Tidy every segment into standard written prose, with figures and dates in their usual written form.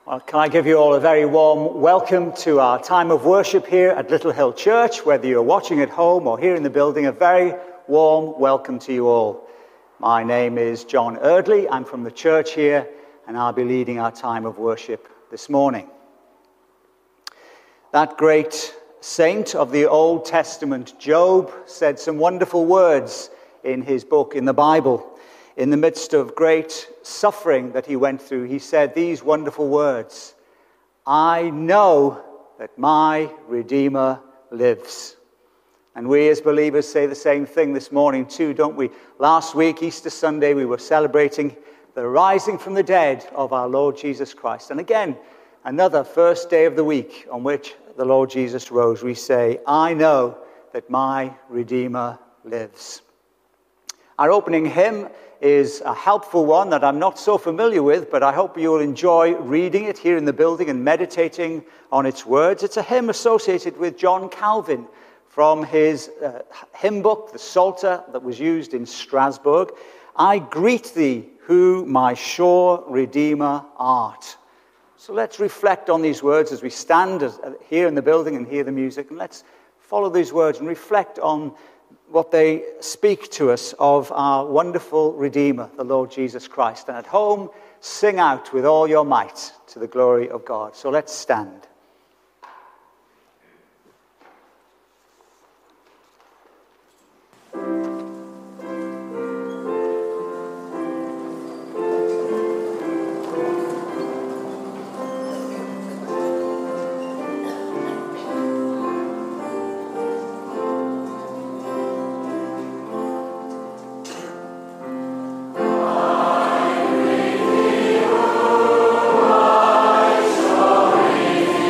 Well, can I give you all a very warm welcome to our time of worship here at Little Hill Church, whether you're watching at home or here in the building, a very warm welcome to you all. My name is John Eardley. I'm from the church here, and I'll be leading our time of worship this morning. That great saint of the Old Testament, Job, said some wonderful words in his book in the Bible. In the midst of great suffering that he went through, he said these wonderful words, "I know that my Redeemer lives." And we as believers say the same thing this morning too, don't we? Last week, Easter Sunday, we were celebrating the rising from the dead of our Lord Jesus Christ. And again, another first day of the week on which the Lord Jesus rose, we say, "I know that my Redeemer lives." Our opening hymn is a helpful one that I'm not so familiar with, but I hope you'll enjoy reading it here in the building and meditating on its words. It's a hymn associated with John Calvin from his hymn book, the Psalter, that was used in Strasbourg. "I greet thee, who my sure Redeemer art." So let's reflect on these words as we stand here in the building and hear the music, and let's follow these words and reflect on what they speak to us of our wonderful Redeemer, the Lord Jesus Christ. And at home, sing out with all your might to the glory of God. So let's stand. Redeemer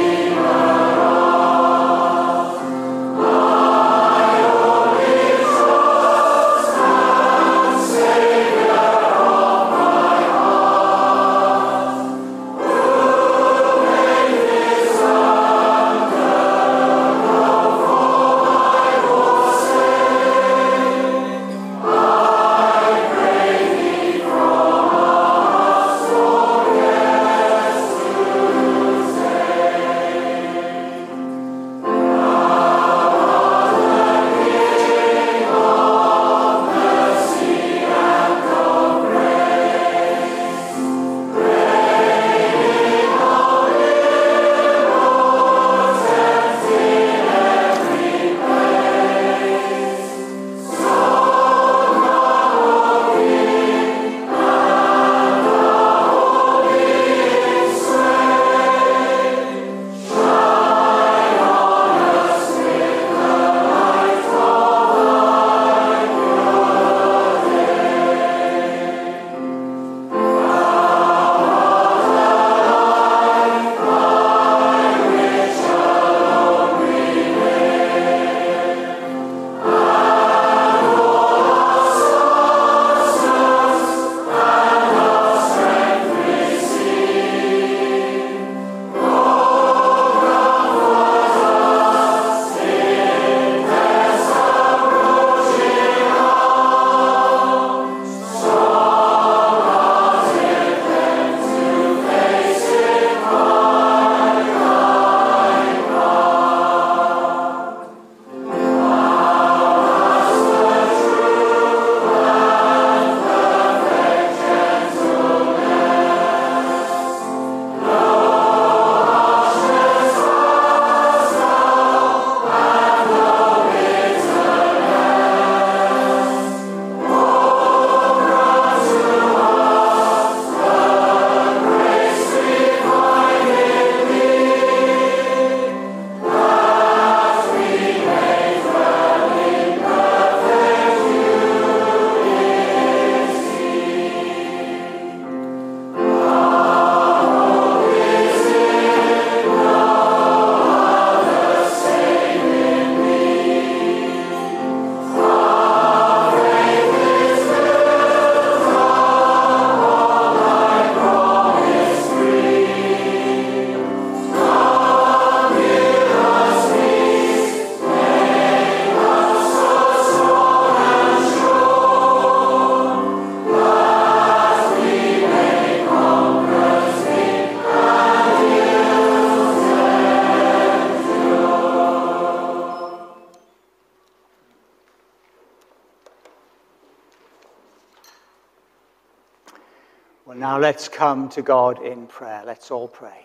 Well, now let's come to God in prayer. Let's all pray.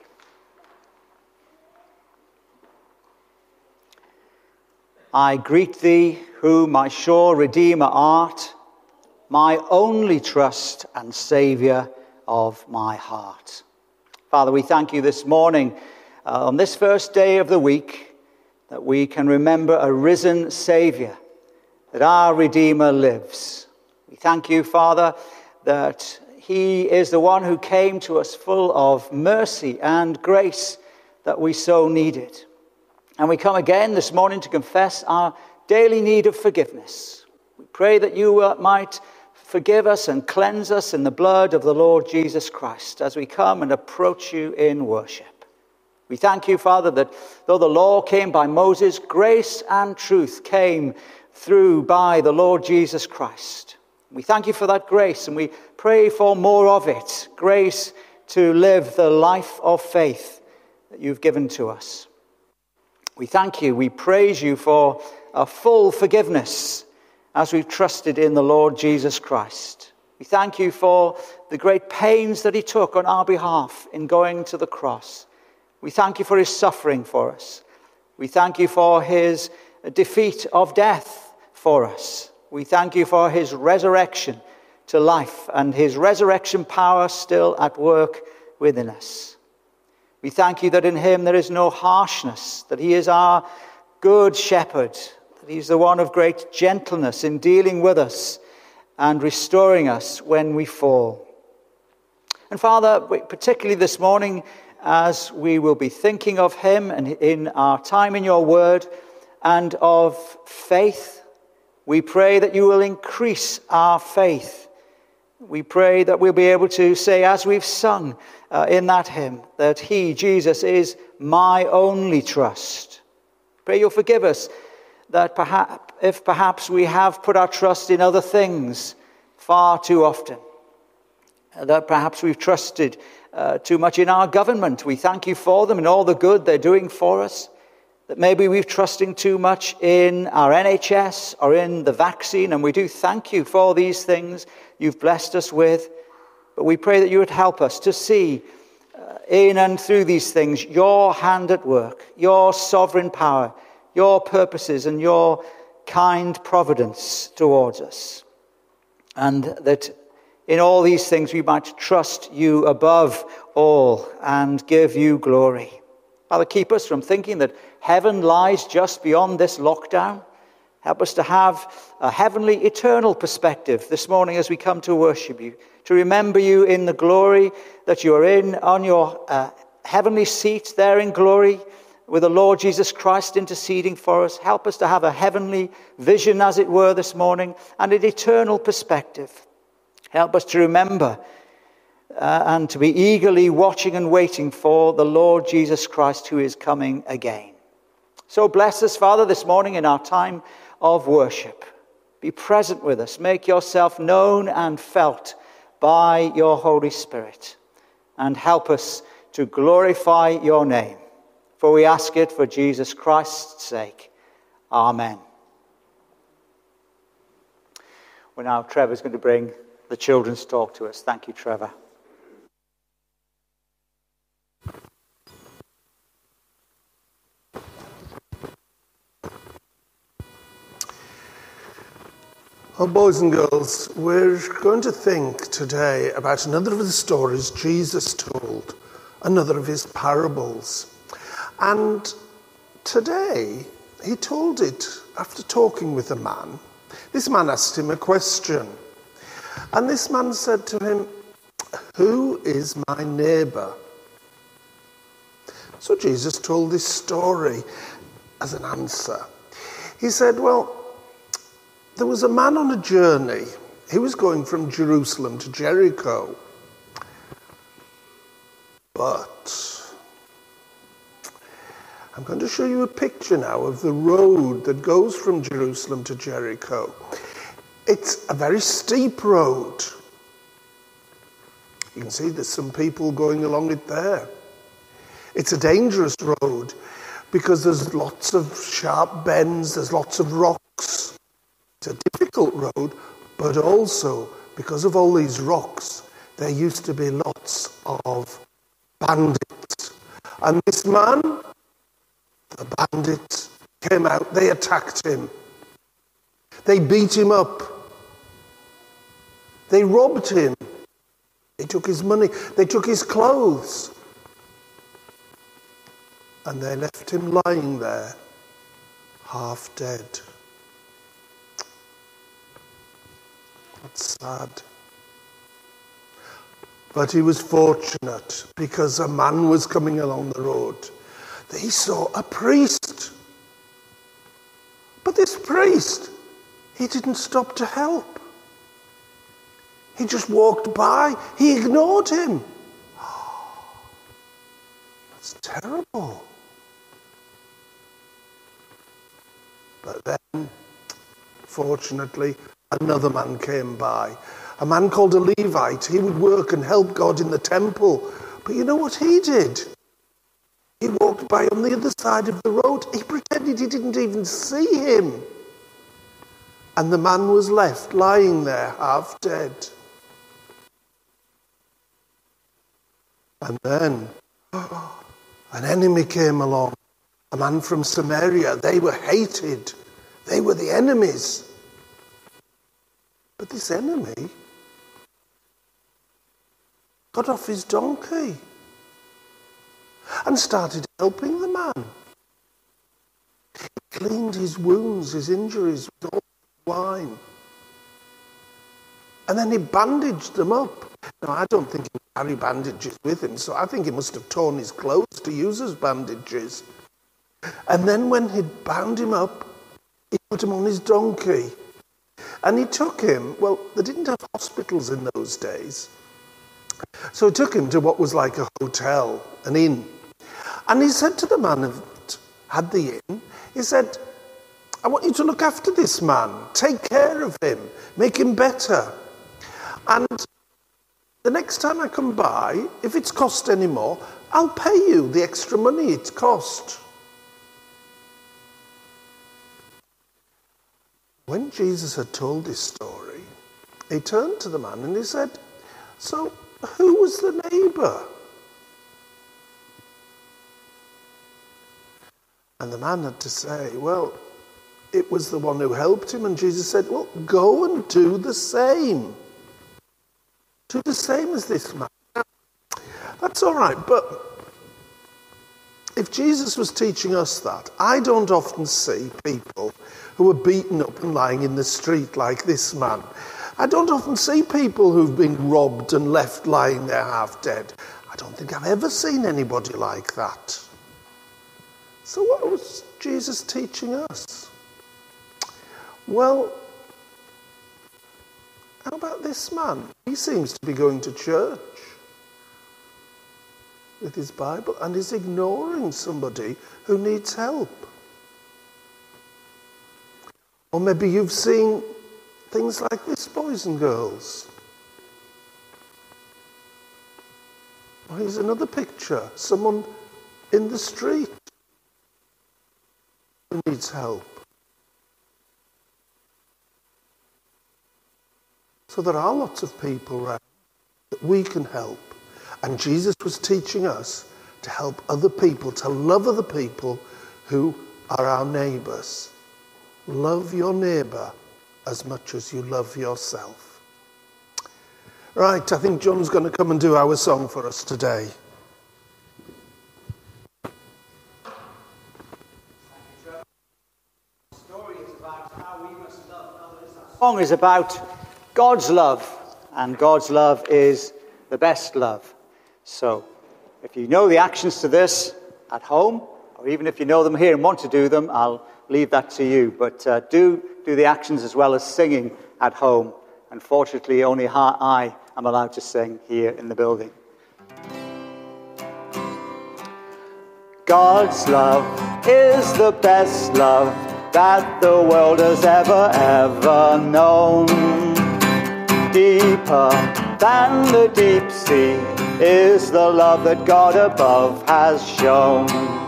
I greet thee, who my sure Redeemer art, my only trust and Saviour of my heart. Father, we thank you this morning, on this first day of the week, that we can remember a risen Saviour, that our Redeemer lives. We thank you, Father, that he is the one who came to us full of mercy and grace that we so needed. And we come again this morning to confess our daily need of forgiveness. We pray that you might forgive us and cleanse us in the blood of the Lord Jesus Christ as we come and approach you in worship. We thank you, Father, that though the law came by Moses, grace and truth came through by the Lord Jesus Christ. We thank you for that grace, and we pray for more of it, grace to live the life of faith that you've given to us. We thank you, we praise you for a full forgiveness as we've trusted in the Lord Jesus Christ. We thank you for the great pains that he took on our behalf in going to the cross. We thank you for his suffering for us. We thank you for his defeat of death for us. We thank you for his resurrection to life and his resurrection power still at work within us. We thank you that in him there is no harshness, that he is our good shepherd, that he's the one of great gentleness in dealing with us and restoring us when we fall. And Father, particularly this morning, as we will be thinking of him and in our time in your word and of faith, we pray that you will increase our faith. We pray that we'll be able to say, as we've sung in that hymn, that he, Jesus, is my only trust. Pray you'll forgive us that perhaps we have put our trust in other things far too often, that perhaps we've trusted too much in our government. We thank you for them and all the good they're doing for us. That maybe we've trusting too much in our NHS or in the vaccine, and we do thank you for these things you've blessed us with. But we pray that you would help us to see in and through these things your hand at work, your sovereign power, your purposes and your kind providence towards us. And that in all these things we might trust you above all and give you glory. Father, keep us from thinking that heaven lies just beyond this lockdown. Help us to have a heavenly, eternal perspective this morning as we come to worship you, to remember you in the glory that you are in on your heavenly seat there in glory with the Lord Jesus Christ interceding for us. Help us to have a heavenly vision, as it were, this morning and an eternal perspective. Help us to remember and to be eagerly watching and waiting for the Lord Jesus Christ who is coming again. So bless us, Father, this morning in our time of worship. Be present with us. Make yourself known and felt by your Holy Spirit. And help us to glorify your name. For we ask it for Jesus Christ's sake. Amen. Well, now Trevor's going to bring the children's talk to us. Thank you, Trevor. Well, boys and girls, we're going to think today about another of the stories Jesus told, another of his parables. And today, he told it after talking with a man. This man asked him a question. And this man said to him, "Who is my neighbour?" So Jesus told this story as an answer. He said, well, there was a man on a journey. He was going from Jerusalem to Jericho. But I'm going to show you a picture now of the road that goes from Jerusalem to Jericho. It's a very steep road. You can see there's some people going along it there. It's a dangerous road because there's lots of sharp bends, there's lots of rocks. It's a difficult road, but also because of all these rocks, there used to be lots of bandits. And this man, the bandits, came out, they attacked him. They beat him up. They robbed him. They took his money. They took his clothes. And they left him lying there, half dead. That's sad. But he was fortunate because a man was coming along the road. He saw a priest. But this priest, he didn't stop to help. He just walked by. He ignored him. Oh, that's terrible. But then, fortunately, another man came by. A man called a Levite. He would work and help God in the temple. But you know what he did? He walked by on the other side of the road. He pretended he didn't even see him. And the man was left lying there, half dead. And then an enemy came along. A man from Samaria. They were hated. They were the enemies. But this enemy got off his donkey and started helping the man. He cleaned his wounds, his injuries with all wine. And then he bandaged them up. Now, I don't think he carried bandages with him, so I think he must have torn his clothes to use as bandages. And then when he'd bound him up, he put him on his donkey. And he took him, well, they didn't have hospitals in those days. So he took him to what was like a hotel, an inn. And he said to the man who had the inn, he said, I want you to look after this man. Take care of him. Make him better. And the next time I come by, if it's cost any more, I'll pay you the extra money it's cost. When Jesus had told this story, he turned to the man and he said, so who was the neighbour? And the man had to say, well, it was the one who helped him. And Jesus said, well, go and do the same. Do the same as this man. That's all right, but if Jesus was teaching us that, I don't often see people who are beaten up and lying in the street like this man. I don't often see people who've been robbed and left lying there half dead. I don't think I've ever seen anybody like that. So what was Jesus teaching us? Well, how about this man? He seems to be going to church with his Bible and is ignoring somebody who needs help. Or maybe you've seen things like this, boys and girls. Or here's another picture. Someone in the street who needs help. So there are lots of people around that we can help. And Jesus was teaching us to help other people, to love other people who are our neighbours. Love your neighbour as much as you love yourself. Right, I think John's going to come and do our song for us today. The story is about how we must love others. The song is about God's love, and God's love is the best love. So, if you know the actions to this at home, or even if you know them here and want to do them, I'll leave that to you. But do the actions as well as singing at home. Unfortunately, only I am allowed to sing here in the building. God's love is the best love that the world has ever known. Deeper than the deep sea is the love that God above has shown.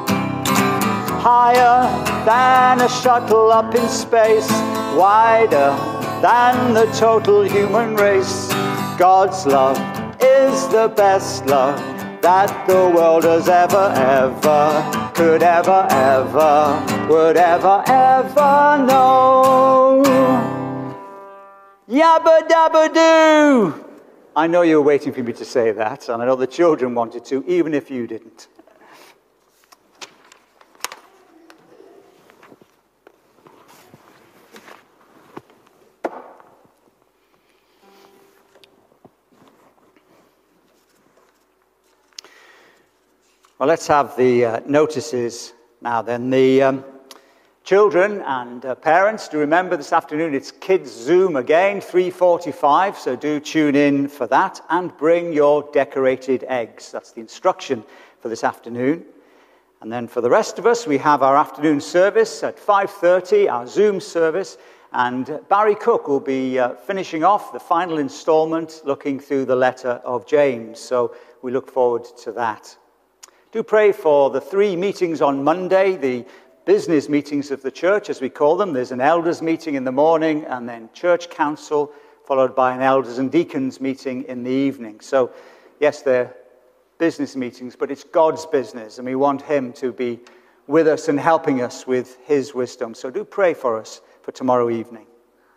Higher than a shuttle up in space, wider than the total human race, God's love is the best love that the world has ever, could ever, would ever know. Yabba dabba doo! I know you were waiting for me to say that, and I know the children wanted to, even if you didn't. Well, let's have the notices now then. The children and parents, do remember this afternoon it's Kids Zoom again, 3:45, so do tune in for that, and bring your decorated eggs. That's the instruction for this afternoon. And then for the rest of us, we have our afternoon service at 5:30, our Zoom service, and Barry Cook will be finishing off the final installment, looking through the letter of James, so we look forward to that. Do pray for the 3 meetings on Monday, the business meetings of the church, as we call them. There's an elders meeting in the morning, and then church council, followed by an elders and deacons meeting in the evening. So, yes, they're business meetings, but it's God's business, and we want him to be with us and helping us with his wisdom. So do pray for us for tomorrow evening.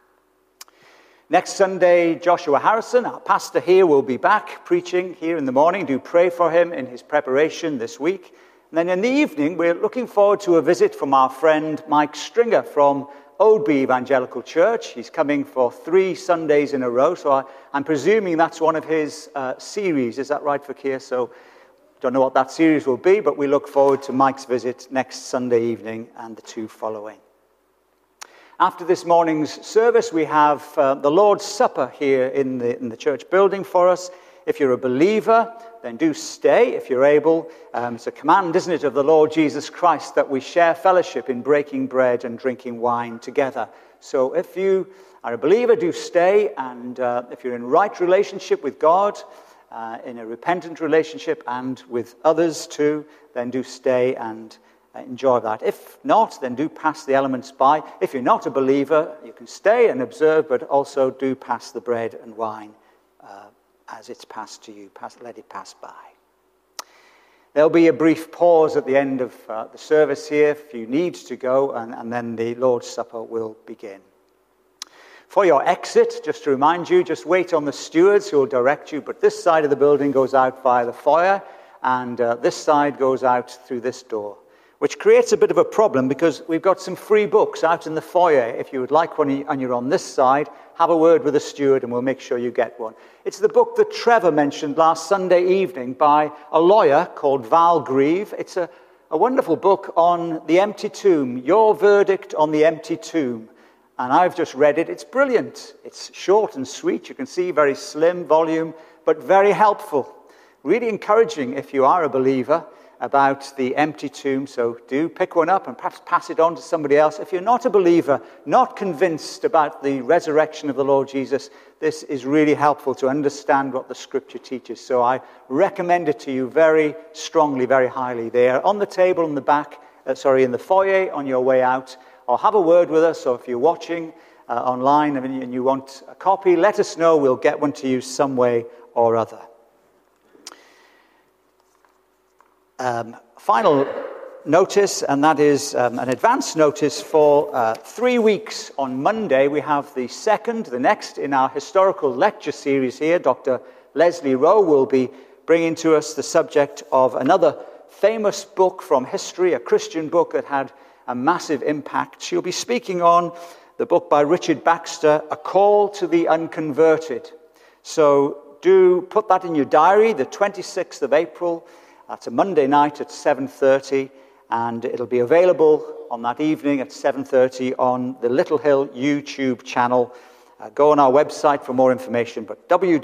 Next Sunday, Joshua Harrison, our pastor here, will be back preaching here in the morning. Do pray for him in his preparation this week. And then in the evening, we're looking forward to a visit from our friend Mike Stringer from Oadby Evangelical Church. He's coming for 3 Sundays in a row, so I'm presuming that's one of his series. Is that right, Fakir? So don't know what that series will be, but we look forward to Mike's visit next Sunday evening and the 2 following. After this morning's service, we have the Lord's Supper here in the church building for us. If you're a believer, then do stay if you're able. It's a command, isn't it, of the Lord Jesus Christ that we share fellowship in breaking bread and drinking wine together. So if you are a believer, do stay. And if you're in right relationship with God, in a repentant relationship and with others too, then do stay and enjoy that. If not, then do pass the elements by. If you're not a believer, you can stay and observe, but also do pass the bread and wine as it's passed to you. Let it pass by. There'll be a brief pause at the end of the service here if you need to go, and then the Lord's Supper will begin. For your exit, just to remind you, just wait on the stewards who will direct you, but this side of the building goes out via the foyer, and this side goes out through this door, which creates a bit of a problem because we've got some free books out in the foyer. If you would like one and you're on this side, have a word with the steward and we'll make sure you get one. It's the book that Trevor mentioned last Sunday evening by a lawyer called Val Grieve. It's a wonderful book on the empty tomb, Your Verdict on the Empty Tomb. And I've just read it. It's brilliant. It's short and sweet. You can see very slim volume, but very helpful. Really encouraging if you are a believer about the empty tomb, so do pick one up and perhaps pass it on to somebody else. If you're not a believer, not convinced about the resurrection of the Lord Jesus, this is really helpful to understand what the Scripture teaches. So I recommend it to you very strongly, very highly. They are on the table in the back, in the foyer on your way out, or have a word with us, or if you're watching online and you want a copy, let us know. We'll get one to you some way or other. Final notice, and that is an advance notice for 3 weeks. On Monday, we have the next in our historical lecture series here. Dr. Leslie Rowe will be bringing to us the subject of another famous book from history, a Christian book that had a massive impact. She'll be speaking on the book by Richard Baxter, A Call to the Unconverted. So do put that in your diary, the 26th of April. That's a Monday night at 7:30, and it'll be available on that evening at 7:30 on the Little Hill YouTube channel. Go on our website for more information, but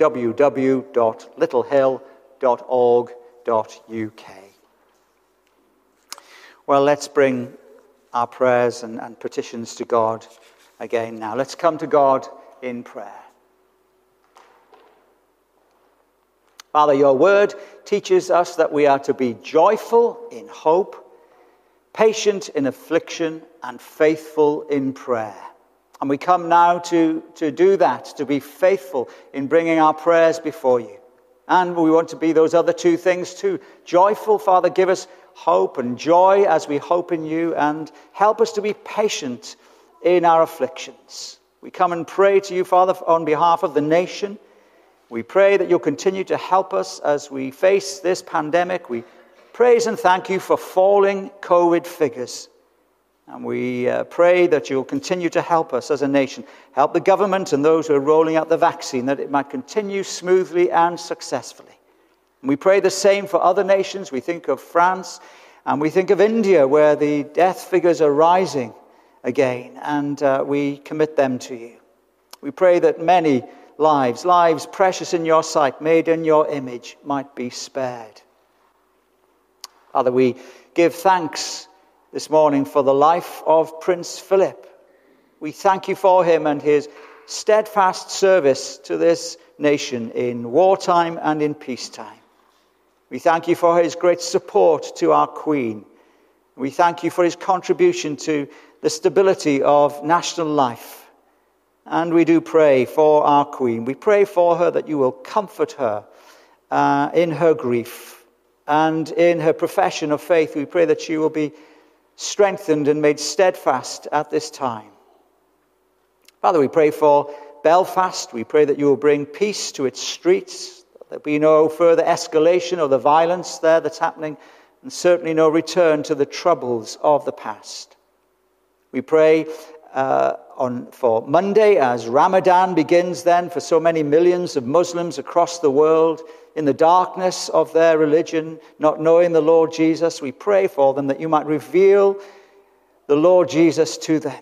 www.littlehill.org.uk. Well, let's bring our prayers and petitions to God again now. Let's come to God in prayer. Father, your word teaches us that we are to be joyful in hope, patient in affliction, and faithful in prayer. And we come now to do that, to be faithful in bringing our prayers before you. And we want to be those other two things too. Joyful, Father, give us hope and joy as we hope in you, and help us to be patient in our afflictions. We come and pray to you, Father, on behalf of the nation. We pray that you'll continue to help us as we face this pandemic. We praise and thank you for falling COVID figures. And we pray that you'll continue to help us as a nation. Help the government and those who are rolling out the vaccine, that it might continue smoothly and successfully. And we pray the same for other nations. We think of France and we think of India, where the death figures are rising again. And we commit them to you. We pray that many lives precious in your sight, made in your image, might be spared. Father, we give thanks this morning for the life of Prince Philip. We thank you for him and his steadfast service to this nation in wartime and in peacetime. We thank you for his great support to our Queen. We thank you for his contribution to the stability of national life. And we do pray for our Queen. We pray for her that you will comfort her in her grief and in her profession of faith. We pray that she will be strengthened and made steadfast at this time. Father, we pray for Belfast. We pray that you will bring peace to its streets, that there be no further escalation of the violence there that's happening, and certainly no return to the troubles of the past. We pray for Monday, as Ramadan begins then for so many millions of Muslims across the world, in the darkness of their religion, not knowing the Lord Jesus. We pray for them that you might reveal the Lord Jesus to them.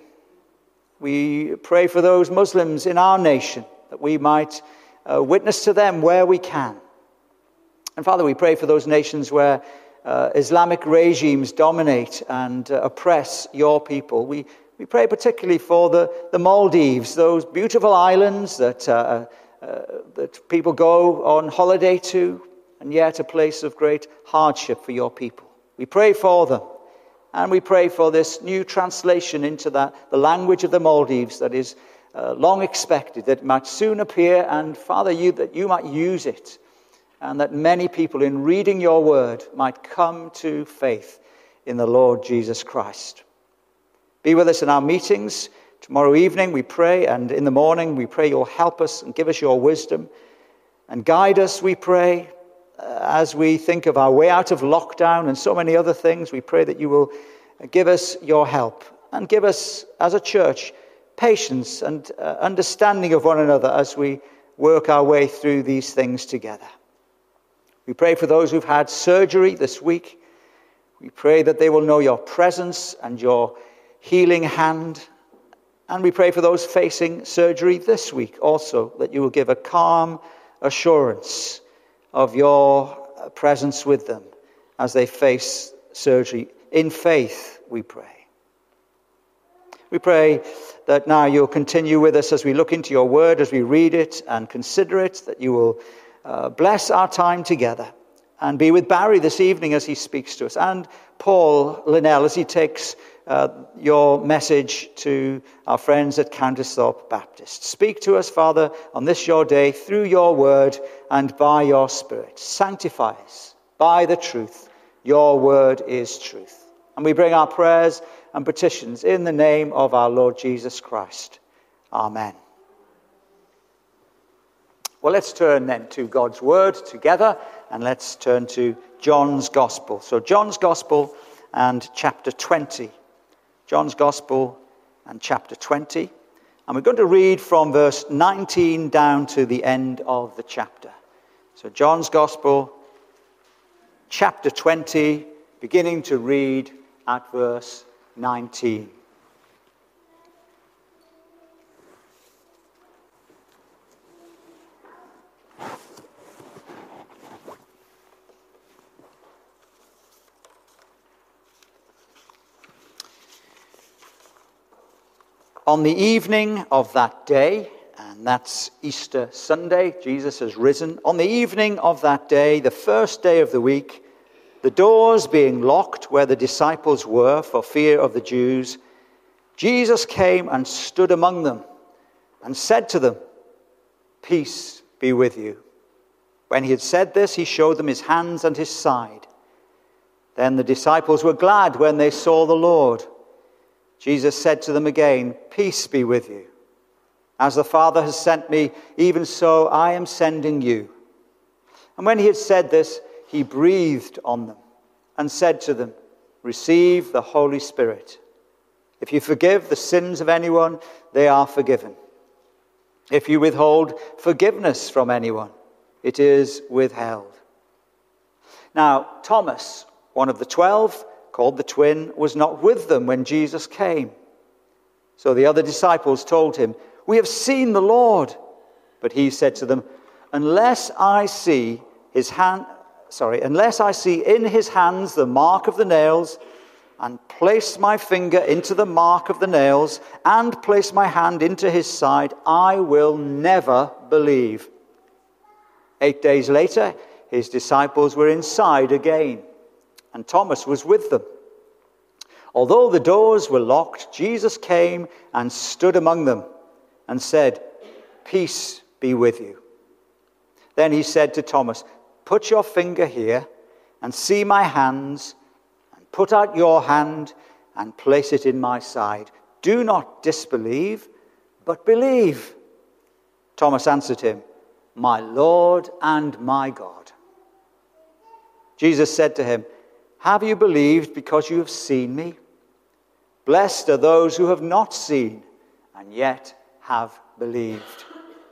We pray for those Muslims in our nation, that we might witness to them where we can. And Father, we pray for those nations where Islamic regimes dominate and oppress your people. We pray particularly for the Maldives, those beautiful islands that people go on holiday to, and yet a place of great hardship for your people. We pray for them, and we pray for this new translation into the language of the Maldives that is long expected, that it might soon appear, and Father, that you might use it, and that many people in reading your word might come to faith in the Lord Jesus Christ. Be with us in our meetings. Tomorrow evening we pray, and in the morning we pray you'll help us and give us your wisdom and guide us, we pray, as we think of our way out of lockdown and so many other things. We pray that you will give us your help and give us, as a church, patience and understanding of one another as we work our way through these things together. We pray for those who've had surgery this week. We pray that they will know your presence and your healing hand. And we pray for those facing surgery this week also, that you will give a calm assurance of your presence with them as they face surgery. In faith, we pray. We pray that now you'll continue with us as we look into your word, as we read it and consider it, that you will bless our time together and be with Barry this evening as he speaks to us, and Paul Linnell as he takes your message to our friends at Countersthorpe Baptist. Speak to us, Father, on this your day through your word and by your Spirit. Sanctify us by the truth. Your word is truth. And we bring our prayers and petitions in the name of our Lord Jesus Christ. Amen. Well, let's turn then to God's word together, and let's turn to John's Gospel. So John's Gospel and chapter 20. John's Gospel and chapter 20. And we're going to read from verse 19 down to the end of the chapter. So John's Gospel, chapter 20, beginning to read at verse 19. On the evening of that day, and that's Easter Sunday, Jesus has risen. On the evening of that day, the first day of the week, the doors being locked where the disciples were for fear of the Jews, Jesus came and stood among them and said to them, "Peace be with you." When he had said this, he showed them his hands and his side. Then the disciples were glad when they saw the Lord. Jesus said to them again, "Peace be with you. As the Father has sent me, even so I am sending you." And when he had said this, he breathed on them and said to them, "Receive the Holy Spirit. If you forgive the sins of anyone, they are forgiven. If you withhold forgiveness from anyone, it is withheld." Now, Thomas, one of the 12, called the twin, was not with them when Jesus came. So the other disciples told him, "We have seen the Lord." But he said to them, unless I see in his hands the mark of the nails, and place my finger into the mark of the nails, and place my hand into his side, I will never believe." 8 days later, his disciples were inside again, and Thomas was with them. Although the doors were locked, Jesus came and stood among them and said, "Peace be with you." Then he said to Thomas, "Put your finger here and see my hands, and put out your hand and place it in my side. Do not disbelieve, but believe." Thomas answered him, "My Lord and my God." Jesus said to him, "Have you believed because you have seen me? Blessed are those who have not seen and yet have believed."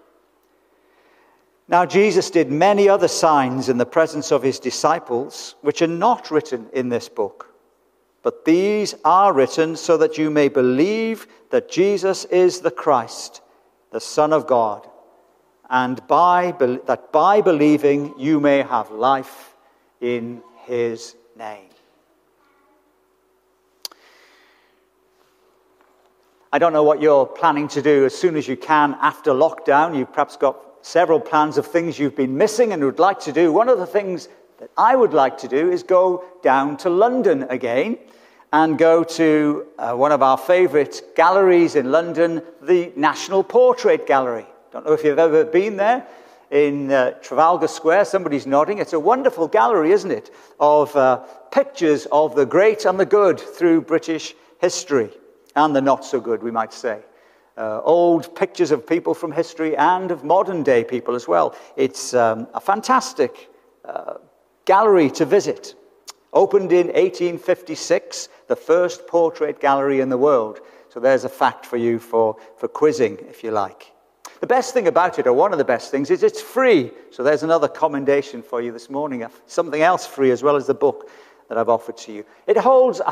Now Jesus did many other signs in the presence of his disciples, which are not written in this book. But these are written so that you may believe that Jesus is the Christ, the Son of God, and that by believing you may have life in his name. I don't know what you're planning to do as soon as you can after lockdown. You've perhaps got several plans of things you've been missing and would like to do. One of the things that I would like to do is go down to London again and go to one of our favourite galleries in London, the National Portrait Gallery. Don't know if you've ever been there in Trafalgar Square. Somebody's nodding. It's a wonderful gallery, isn't it, of pictures of the great and the good through British history, and the not so good, we might say. Old pictures of people from history and of modern day people as well. It's a fantastic gallery to visit. Opened in 1856, the first portrait gallery in the world. So there's a fact for you for quizzing, if you like. The best thing about it, or one of the best things, is it's free. So there's another commendation for you this morning. Something else free as well as the book that I've offered to you. It holds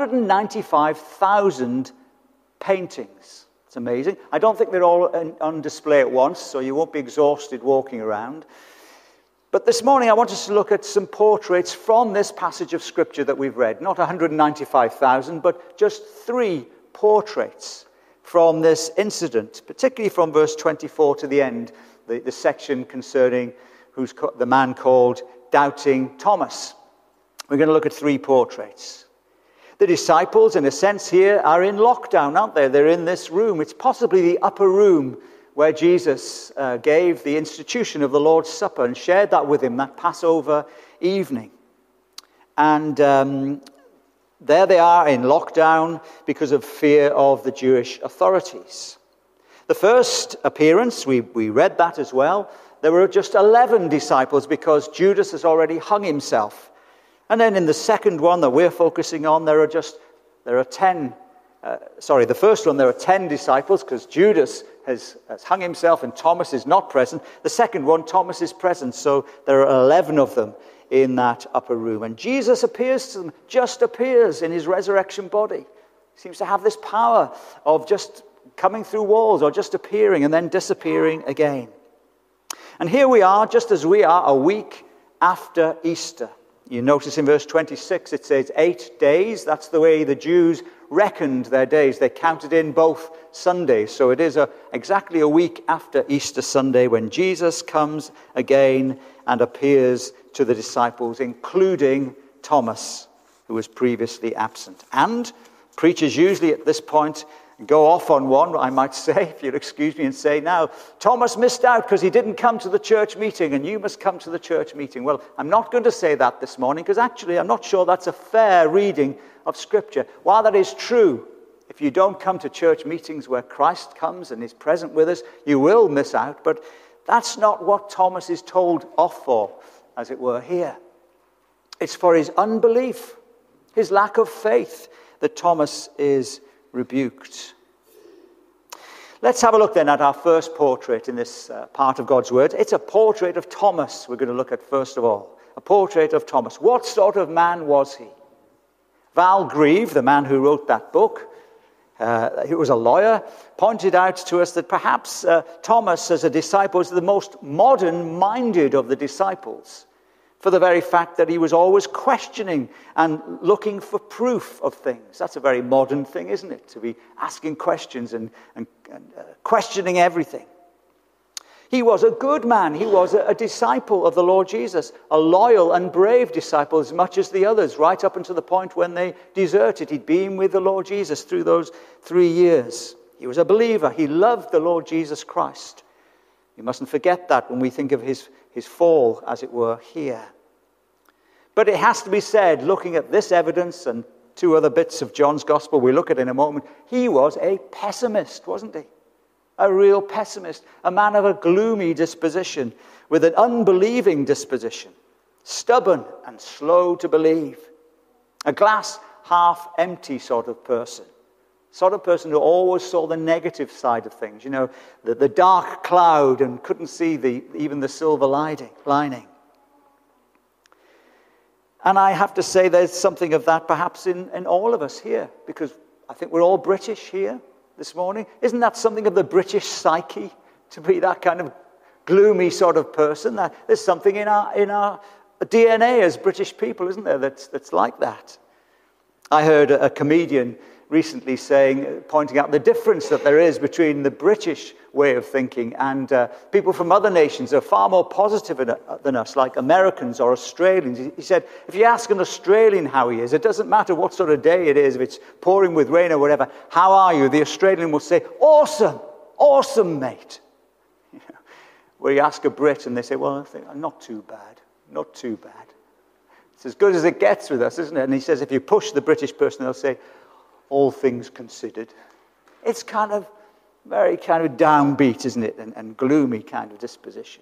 195,000 paintings. It's amazing. I don't think they're all on display at once, so you won't be exhausted walking around. But this morning I want us to look at some portraits from this passage of Scripture that we've read. Not 195,000, but just 3 portraits from this incident, particularly from verse 24 to the end, the section concerning the man called Doubting Thomas. We're going to look at 3 portraits. The disciples, in a sense here, are in lockdown, aren't they? They're in this room. It's possibly the upper room where Jesus gave the institution of the Lord's Supper and shared that with him, that Passover evening. And there they are in lockdown because of fear of the Jewish authorities. The first appearance, we read that as well. There were just 11 disciples because Judas has already hung himself. And then in the second one that we're focusing on, there are 10. The first one, there are 10 disciples because Judas has hung himself and Thomas is not present. The second one, Thomas is present. So there are 11 of them in that upper room. And Jesus appears to them, just appears in his resurrection body. He seems to have this power of just coming through walls or just appearing and then disappearing again. And here we are, just as we are, a week after Easter. You notice in verse 26 it says 8 days. That's the way the Jews reckoned their days. They counted in both Sundays. So it is exactly a week after Easter Sunday when Jesus comes again and appears to the disciples, including Thomas, who was previously absent. And preachers usually at this point go off on one, I might say, if you'll excuse me, and say, now, Thomas missed out because he didn't come to the church meeting, and you must come to the church meeting. Well, I'm not going to say that this morning, because actually I'm not sure that's a fair reading of Scripture. While that is true, if you don't come to church meetings where Christ comes and is present with us, you will miss out. But that's not what Thomas is told off for, as it were, here. It's for his unbelief, his lack of faith, that Thomas is rebuked. Let's have a look then at our first portrait in this part of God's Word. It's a portrait of Thomas we're going to look at first of all. A portrait of Thomas. What sort of man was he? Val Grieve, the man who wrote that book, he was a lawyer, pointed out to us that perhaps Thomas as a disciple was the most modern-minded of the disciples, for the very fact that he was always questioning and looking for proof of things. That's a very modern thing, isn't it? To be asking questions and questioning everything. He was a good man. He was a disciple of the Lord Jesus, a loyal and brave disciple as much as the others, right up until the point when they deserted. He'd been with the Lord Jesus through those 3 years. He was a believer. He loved the Lord Jesus Christ. We mustn't forget that when we think of his fall, as it were, here. But it has to be said, looking at this evidence and 2 other bits of John's Gospel we look at in a moment, he was a pessimist, wasn't he? A real pessimist, a man of a gloomy disposition, with an unbelieving disposition, stubborn and slow to believe, a glass half empty sort of person who always saw the negative side of things, you know, the dark cloud, and couldn't see even the silver lining. And I have to say there's something of that perhaps in all of us here, because I think we're all British here this morning. Isn't that something of the British psyche, to be that kind of gloomy sort of person? That there's something in our DNA as British people, isn't there, that's like that? I heard a comedian recently pointing out the difference that there is between the British way of thinking and people from other nations are far more positive than us, like Americans or Australians. He said, if you ask an Australian how he is, it doesn't matter what sort of day it is, if it's pouring with rain or whatever, how are you? The Australian will say, awesome, mate. You know, where you ask a Brit and they say, well, I think, not too bad. It's as good as it gets with us, isn't it? And he says, if you push the British person, they'll say, all things considered. It's very downbeat, isn't it? And gloomy kind of disposition.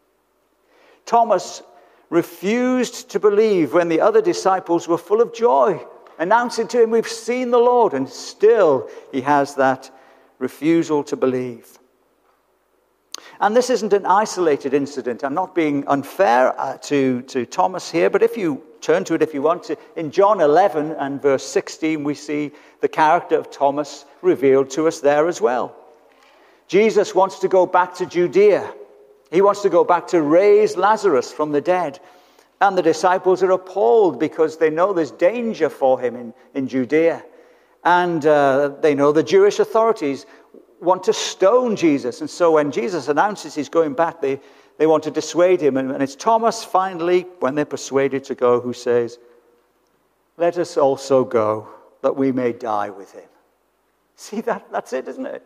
Thomas refused to believe when the other disciples were full of joy, announcing to him, we've seen the Lord, and still he has that refusal to believe. And this isn't an isolated incident. I'm not being unfair to Thomas here, but if you turn to it if you want to, in John 11 and verse 16, we see the character of Thomas revealed to us there as well. Jesus wants to go back to Judea. He wants to go back to raise Lazarus from the dead. And the disciples are appalled because they know there's danger for him in Judea. And they know the Jewish authorities want to stone Jesus. And so when Jesus announces he's going back, they want to dissuade him. And it's Thomas finally, when they're persuaded to go, who says, let us also go, that we may die with him. See, that's it, isn't it?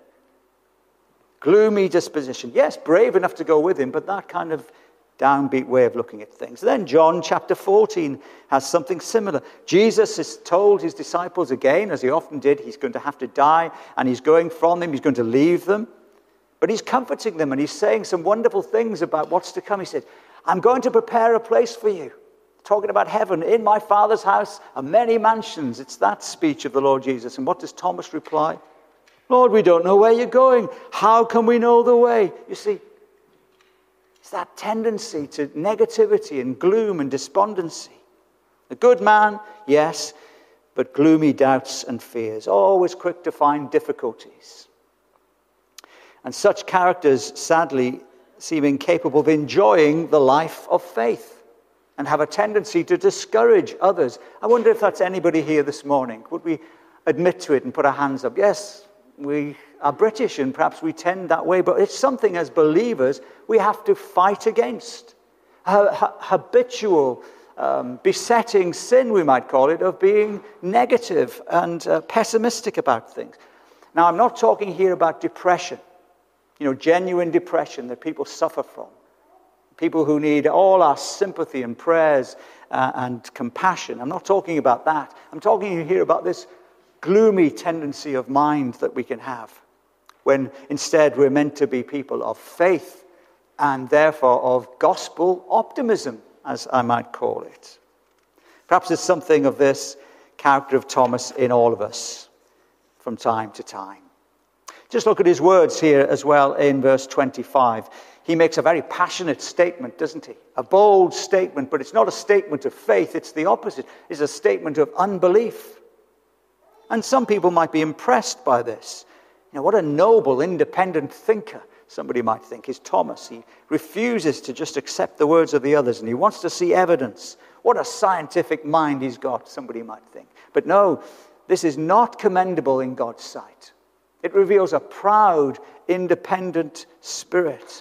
Gloomy disposition. Yes, brave enough to go with him, but that kind of downbeat way of looking at things. Then John chapter 14 has something similar. Jesus has told his disciples again, as he often did, he's going to have to die, and he's going from them, he's going to leave them. But he's comforting them, and he's saying some wonderful things about what's to come. He said, I'm going to prepare a place for you. Talking about heaven. In my Father's house are many mansions. It's that speech of the Lord Jesus. And what does Thomas reply? Lord, we don't know where you're going. How can we know the way? You see, it's that tendency to negativity and gloom and despondency. A good man, yes, but gloomy doubts and fears. Always quick to find difficulties. And such characters, sadly, seem incapable of enjoying the life of faith and have a tendency to discourage others. I wonder if that's anybody here this morning. Would we admit to it and put our hands up? Yes, we are British and perhaps we tend that way, but it's something as believers we have to fight against. Habitual, besetting sin, we might call it, of being negative and pessimistic about things. Now, I'm not talking here about depression, genuine depression that people suffer from. People who need all our sympathy and prayers and compassion. I'm not talking about that. I'm talking here about this gloomy tendency of mind that we can have, when instead we're meant to be people of faith and therefore of gospel optimism, as I might call it. Perhaps there's something of this character of Thomas in all of us from time to time. Just look at his words here as well in verse 25. He makes a very passionate statement, doesn't he? A bold statement, but it's not a statement of faith, it's the opposite. It's a statement of unbelief. And some people might be impressed by this. What a noble, independent thinker, somebody might think, is Thomas. He refuses to just accept the words of the others, and he wants to see evidence. What a scientific mind he's got, somebody might think. But no, this is not commendable in God's sight. It reveals a proud, independent spirit.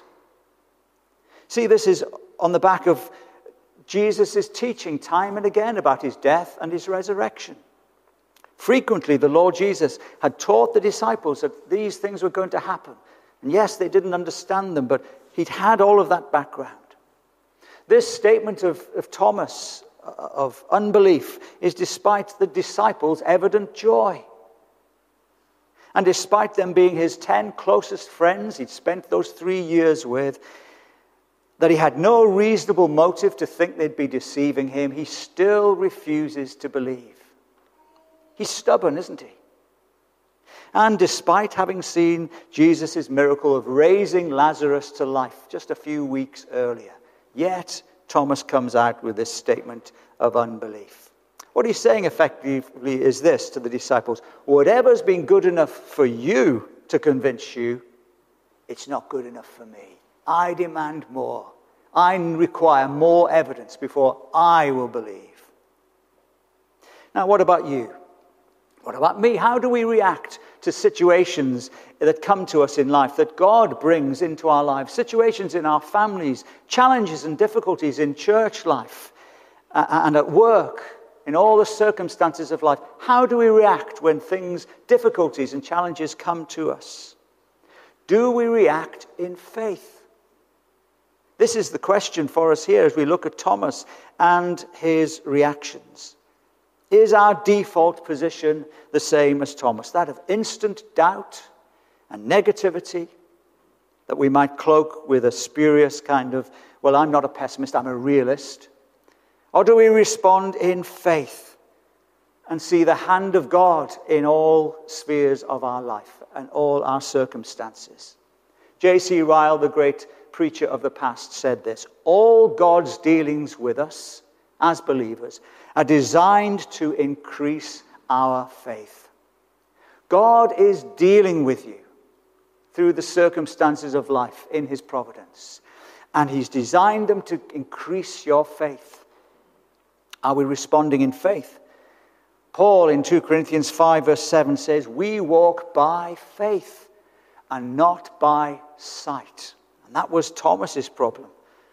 See, this is on the back of Jesus' teaching time and again about his death and his resurrection. Frequently, the Lord Jesus had taught the disciples that these things were going to happen. And yes, they didn't understand them, but he'd had all of that background. This statement of Thomas, of unbelief, is despite the disciples' evident joy. And despite them being his 10 closest friends he'd spent those 3 years with, that he had no reasonable motive to think they'd be deceiving him, he still refuses to believe. He's stubborn, isn't he? And despite having seen Jesus' miracle of raising Lazarus to life just a few weeks earlier, yet Thomas comes out with this statement of unbelief. What he's saying effectively is this to the disciples: whatever's been good enough for you to convince you, it's not good enough for me. I demand more. I require more evidence before I will believe. Now, what about you? What about me? How do we react to situations that come to us in life, that God brings into our lives? Situations in our families, challenges and difficulties in church life and at work, in all the circumstances of life. How do we react when difficulties and challenges come to us? Do we react in faith? This is the question for us here as we look at Thomas and his reactions. Is our default position the same as Thomas? That of instant doubt and negativity that we might cloak with a spurious kind of, well, I'm not a pessimist, I'm a realist. Or do we respond in faith and see the hand of God in all spheres of our life and all our circumstances? J.C. Ryle, the great preacher of the past, said this: all God's dealings with us as believers are designed to increase our faith. God is dealing with you through the circumstances of life in his providence, and he's designed them to increase your faith. Are we responding in faith? Paul in 2 Corinthians 5 verse 7 says, we walk by faith and not by sight. And that was Thomas's problem.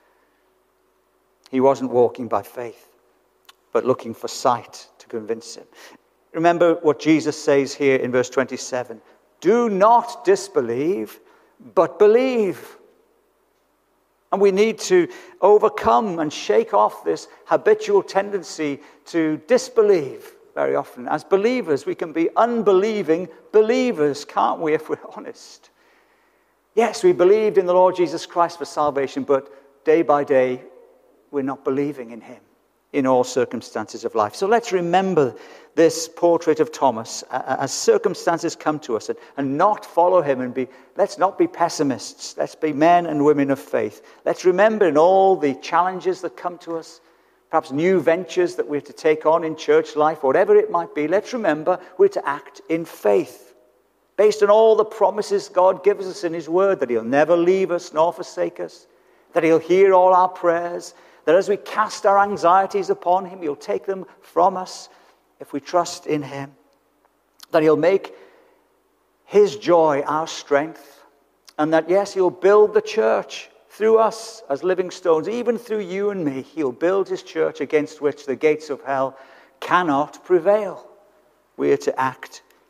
He wasn't walking by faith, but looking for sight to convince him. Remember what Jesus says here in verse 27. Do not disbelieve, but believe. And we need to overcome and shake off this habitual tendency to disbelieve very often. As believers, we can be unbelieving believers, can't we, if we're honest? Yes, we believed in the Lord Jesus Christ for salvation, but day by day, we're not believing in him in all circumstances of life. So let's remember this portrait of Thomas as circumstances come to us and not follow him and let's not be pessimists. Let's be men and women of faith. Let's remember in all the challenges that come to us, perhaps new ventures that we're to take on in church life, whatever it might be, let's remember we're to act in faith. Based on all the promises God gives us in his word, that he'll never leave us nor forsake us, that he'll hear all our prayers, that as we cast our anxieties upon him, he'll take them from us if we trust in him. That he'll make his joy our strength. And that, yes, he'll build the church through us as living stones. Even through you and me, he'll build his church against which the gates of hell cannot prevail. We are to act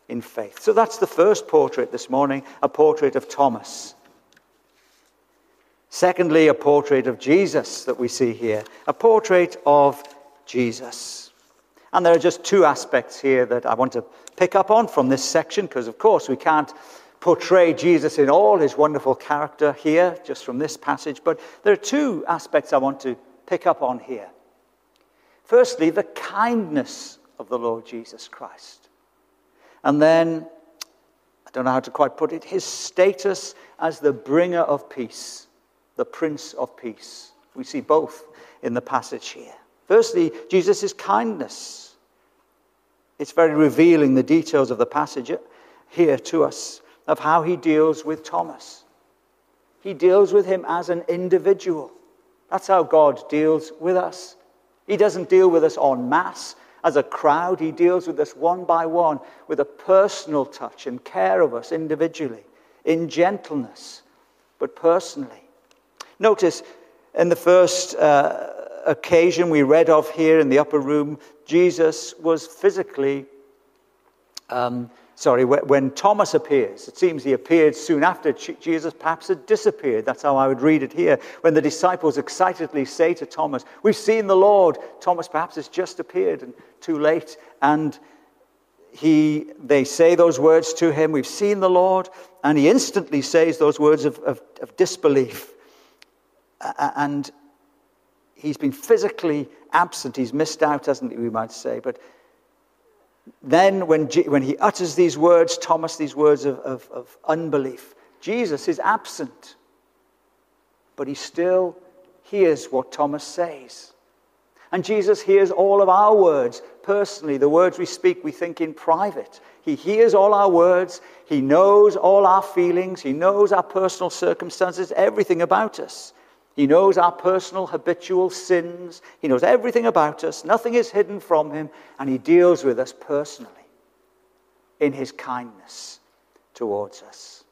in faith. So that's the first portrait this morning, a portrait of Thomas. Secondly, a portrait of Jesus that we see here, a portrait of Jesus. And there are just two aspects here that I want to pick up on from this section, because of course we can't portray Jesus in all his wonderful character here, just from this passage, but there are two aspects I want to pick up on here. Firstly, the kindness of the Lord Jesus Christ. And then, I don't know how to quite put it, his status as the bringer of peace, the Prince of Peace. We see both in the passage here. Firstly, Jesus' kindness. It's very revealing, the details of the passage here to us, of how he deals with Thomas. He deals with him as an individual. That's how God deals with us. He doesn't deal with us en masse, as a crowd. He deals with us one by one, with a personal touch and care of us individually, in gentleness, but personally. Notice, in the first occasion we read of here in the upper room, Jesus was physically, when Thomas appears, it seems he appeared soon after Jesus perhaps had disappeared. That's how I would read it here. When the disciples excitedly say to Thomas, "We've seen the Lord." Thomas perhaps has just appeared and too late. And they say those words to him, "We've seen the Lord." And he instantly says those words of disbelief. And he's been physically absent. He's missed out, hasn't he, we might say. But then when he utters these words, Thomas, these words of unbelief, Jesus is absent. But he still hears what Thomas says. And Jesus hears all of our words personally. The words we speak, we think in private. He hears all our words. He knows all our feelings. He knows our personal circumstances, everything about us. He knows our personal habitual sins. He knows everything about us. Nothing is hidden from him. And he deals with us personally in his kindness towards us.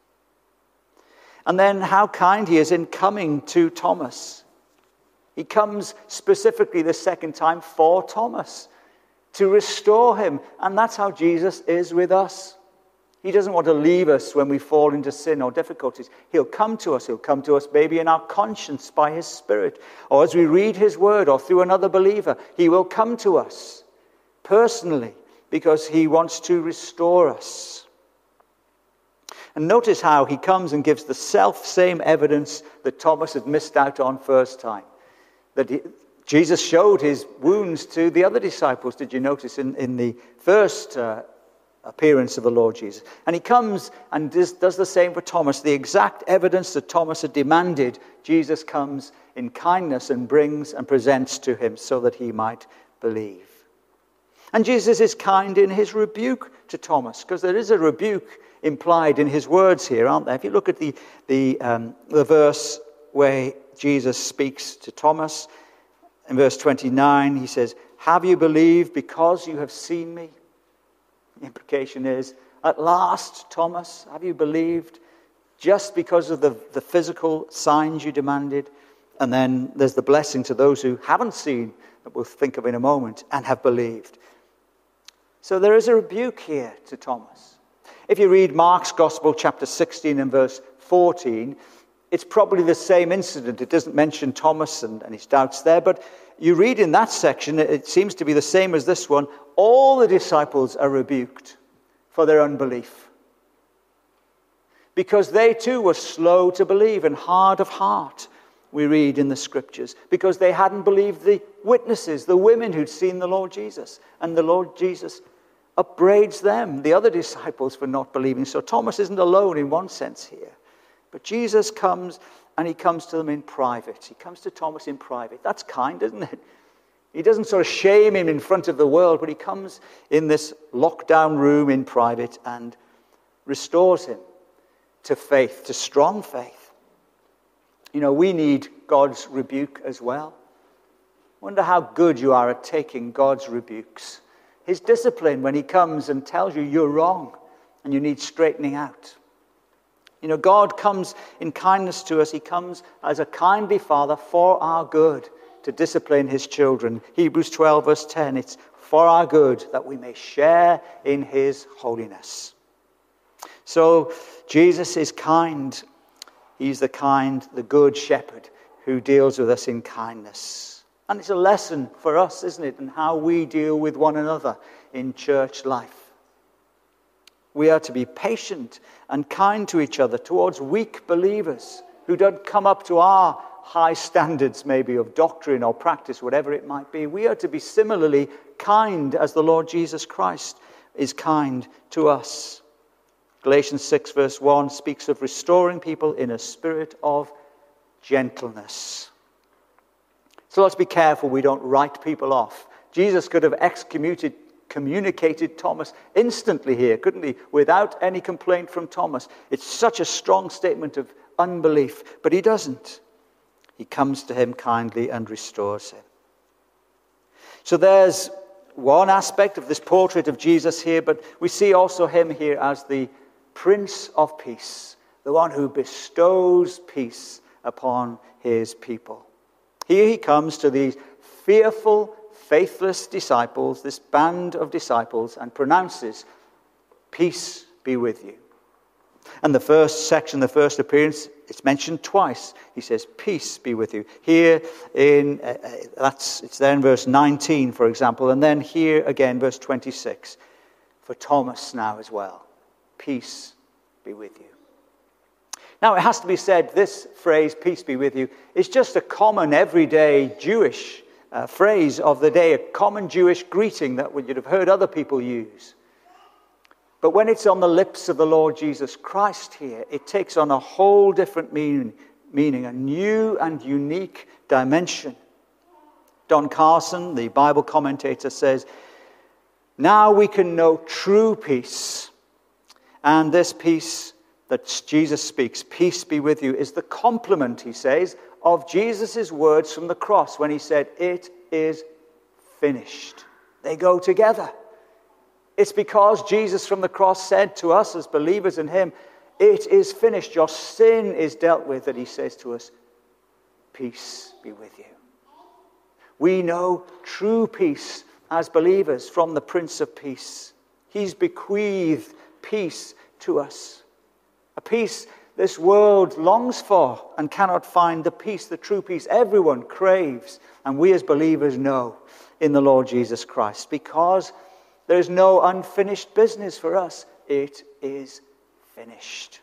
And then how kind he is in coming to Thomas. He comes specifically the second time for Thomas, to restore him. And that's how Jesus is with us. He doesn't want to leave us when we fall into sin or difficulties. He'll come to us. He'll come to us maybe in our conscience by his Spirit, or as we read his word, or through another believer. He will come to us personally because he wants to restore us. And notice how he comes and gives the self-same evidence that Thomas had missed out on first time. Jesus showed his wounds to the other disciples. Did you notice in the first appearance of the Lord Jesus? And he comes and does the same for Thomas. The exact evidence that Thomas had demanded, Jesus comes in kindness and brings and presents to him so that he might believe. And Jesus is kind in his rebuke to Thomas, because there is a rebuke implied in his words here, aren't there? If you look at the verse where Jesus speaks to Thomas, in verse 29, he says, "Have you believed because you have seen me?" The implication is, at last, Thomas, have you believed just because of the physical signs you demanded? And then there's the blessing to those who haven't seen, that we'll think of in a moment, and have believed. So there is a rebuke here to Thomas. If you read Mark's Gospel, chapter 16 and verse 14, it's probably the same incident. It doesn't mention Thomas and his doubts there, but you read in that section, it seems to be the same as this one. All the disciples are rebuked for their unbelief, because they too were slow to believe and hard of heart, we read in the scriptures, because they hadn't believed the witnesses, the women who'd seen the Lord Jesus. And the Lord Jesus upbraids them, the other disciples, for not believing. So Thomas isn't alone in one sense here. But Jesus comes, and he comes to them in private. He comes to Thomas in private. That's kind, isn't it? He doesn't sort of shame him in front of the world, but he comes in this lockdown room in private and restores him to faith, to strong faith. You know, we need God's rebuke as well. Wonder how good you are at taking God's rebukes. His discipline when he comes and tells you you're wrong and you need straightening out. You know, God comes in kindness to us. He comes as a kindly father for our good, to discipline his children. Hebrews 12 verse 10, it's for our good, that we may share in his holiness. So Jesus is kind. He's the good shepherd who deals with us in kindness. And it's a lesson for us, isn't it, in how we deal with one another in church life. We are to be patient and kind to each other, towards weak believers who don't come up to our high standards maybe of doctrine or practice, whatever it might be. We are to be similarly kind as the Lord Jesus Christ is kind to us. Galatians 6 verse 1 speaks of restoring people in a spirit of gentleness. So let's be careful we don't write people off. Jesus could have communicated Thomas instantly here, couldn't he? Without any complaint from Thomas. It's such a strong statement of unbelief, but he doesn't. He comes to him kindly and restores him. So there's one aspect of this portrait of Jesus here, but we see also him here as the Prince of Peace, the one who bestows peace upon his people. Here he comes to these fearful, faithless disciples, this band of disciples, and pronounces, "Peace be with you." And the first section, the first appearance, it's mentioned twice. He says, "Peace be with you." Here it's there in verse 19, for example, and then here again, verse 26. For Thomas now as well, "Peace be with you." Now, it has to be said, this phrase, "Peace be with you," is just a common, everyday Jewish phrase of the day, a common Jewish greeting that you'd have heard other people use. But when it's on the lips of the Lord Jesus Christ here, it takes on a whole different meaning, a new and unique dimension. Don Carson, the Bible commentator, says, "Now we can know true peace, and this peace that Jesus speaks, 'Peace be with you,' is the complement," he says, of Jesus' words from the cross when he said, "It is finished." They go together. It's because Jesus from the cross said to us as believers in him, "It is finished, your sin is dealt with," that he says to us, "Peace be with you." We know true peace as believers from the Prince of Peace. He's bequeathed peace to us. A peace this world longs for and cannot find, the peace, the true peace everyone craves, and we as believers know in the Lord Jesus Christ, because there's no unfinished business for us. It is finished.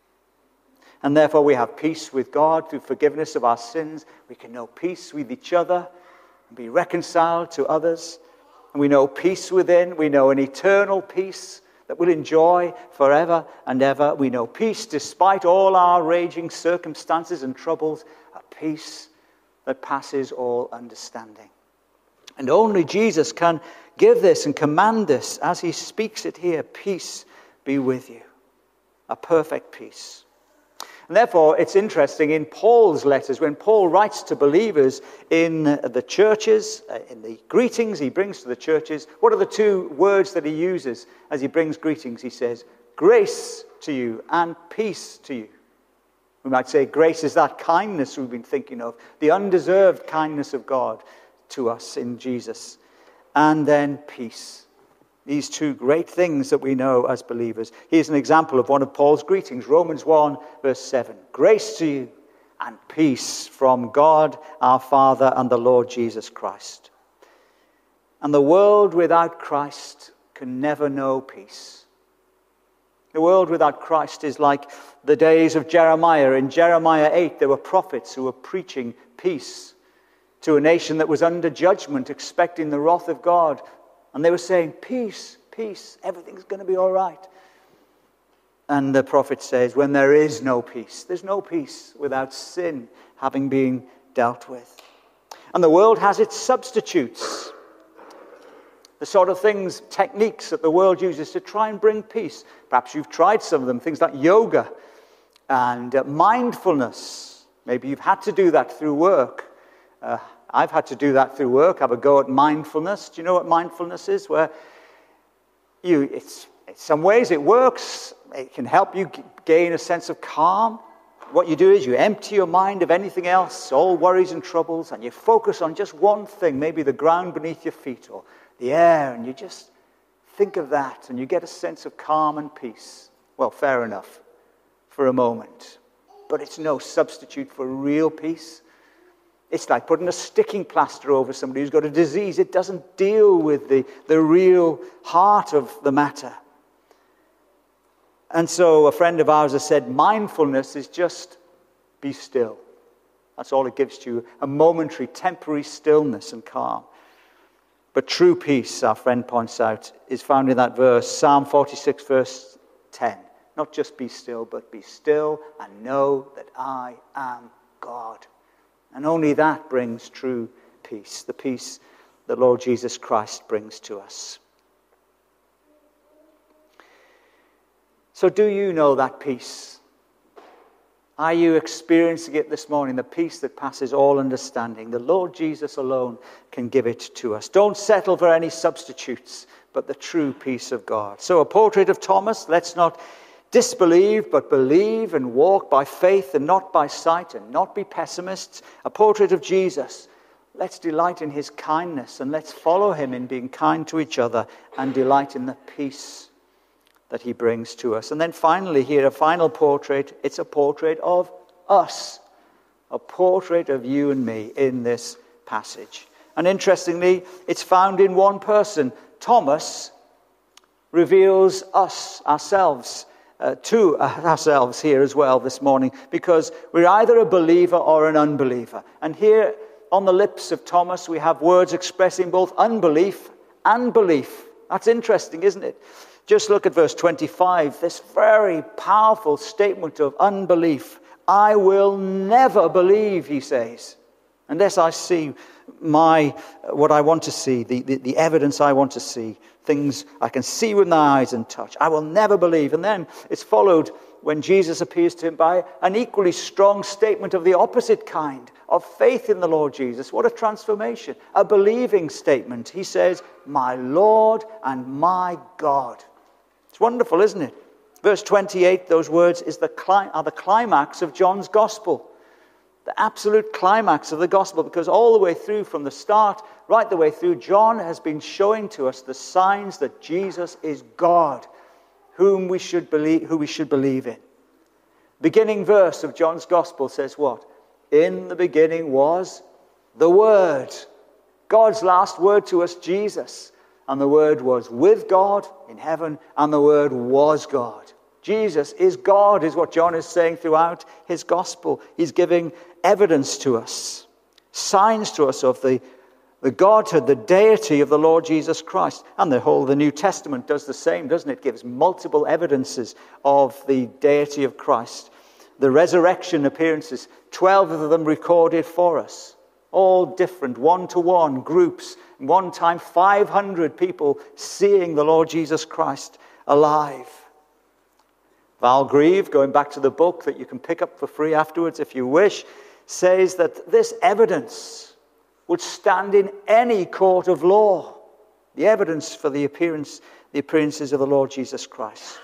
And therefore we have peace with God through forgiveness of our sins. We can know peace with each other and be reconciled to others. And we know peace within. We know an eternal peace that we'll enjoy forever and ever. We know peace despite all our raging circumstances and troubles, a peace that passes all understanding. And only Jesus can give this and command this as he speaks it here, "Peace be with you." A perfect peace. And therefore, it's interesting in Paul's letters, when Paul writes to believers in the churches, in the greetings he brings to the churches, what are the two words that he uses as he brings greetings? He says, "Grace to you and peace to you." We might say grace is that kindness we've been thinking of, the undeserved kindness of God to us in Jesus. And then peace. These two great things that we know as believers. Here's an example of one of Paul's greetings. Romans 1, verse 7. "Grace to you and peace from God our Father and the Lord Jesus Christ." And the world without Christ can never know peace. The world without Christ is like the days of Jeremiah. In Jeremiah 8, there were prophets who were preaching peace to a nation that was under judgment, expecting the wrath of God. And they were saying, "Peace, peace, everything's going to be all right." And the prophet says, when there is no peace, there's no peace without sin having been dealt with. And the world has its substitutes. The sort of things, techniques that the world uses to try and bring peace. Perhaps you've tried some of them, things like yoga and mindfulness. Maybe you've had to do that through work. I've had to do that through work, have a go at mindfulness. Do you know what mindfulness is? Where in some ways it works. It can help you gain a sense of calm. What you do is you empty your mind of anything else, all worries and troubles, and you focus on just one thing, maybe the ground beneath your feet or the air, and you just think of that, and you get a sense of calm and peace. Well, fair enough, for a moment. But it's no substitute for real peace. It's like putting a sticking plaster over somebody who's got a disease. It doesn't deal with the real heart of the matter. And so a friend of ours has said, mindfulness is just be still. That's all it gives to you, a momentary, temporary stillness and calm. But true peace, our friend points out, is found in that verse, Psalm 46, verse 10. Not just be still, but be still and know that I am God. And only that brings true peace, the peace that Lord Jesus Christ brings to us. So do you know that peace? Are you experiencing it this morning, the peace that passes all understanding? The Lord Jesus alone can give it to us. Don't settle for any substitutes, but the true peace of God. So a portrait of Thomas, let's not disbelieve, but believe and walk by faith and not by sight and not be pessimists. A portrait of Jesus, let's delight in his kindness and let's follow him in being kind to each other and delight in the peace that he brings to us. And then finally here, a final portrait. It's a portrait of us. A portrait of you and me in this passage. And interestingly, it's found in one person. Thomas reveals us, ourselves, to ourselves here as well this morning, because we're either a believer or an unbeliever. And here on the lips of Thomas, we have words expressing both unbelief and belief. That's interesting, isn't it? Just look at verse 25, this very powerful statement of unbelief. I will never believe, he says, unless I see what I want to see, the evidence I want to see, things I can see with my eyes and touch. I will never believe. And then it's followed when Jesus appears to him by an equally strong statement of the opposite kind, of faith in the Lord Jesus. What a transformation. A believing statement. He says, my Lord and my God. It's wonderful, isn't it? Verse 28, those words are the climax of John's gospel. The absolute climax of the gospel, because all the way through, from the start, right the way through, John has been showing to us the signs that Jesus is God, who we should believe in. Beginning verse of John's gospel says what? In the beginning was the Word. God's last word to us, Jesus. And the Word was with God in heaven, and the Word was God. Jesus is God, is what John is saying throughout his gospel. He's giving evidence to us, signs to us of the Godhood, the deity of the Lord Jesus Christ. And the New Testament does the same, doesn't it? It gives multiple evidences of the deity of Christ. The resurrection appearances, 12 of them recorded for us. All different, one-to-one groups. One time, 500 people seeing the Lord Jesus Christ alive. Val Grieve, going back to the book that you can pick up for free afterwards if you wish, says that this evidence would stand in any court of law. The evidence for the appearances of the Lord Jesus Christ.